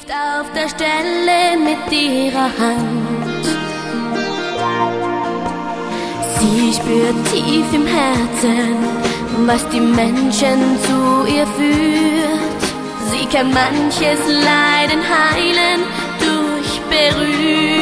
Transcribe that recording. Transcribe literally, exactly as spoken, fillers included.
hilft auf der Stelle mit ihrer Hand. Sie spürt tief im Herzen, was die Menschen zu ihr führt. Sie kann manches Leiden heilen durch Berührung.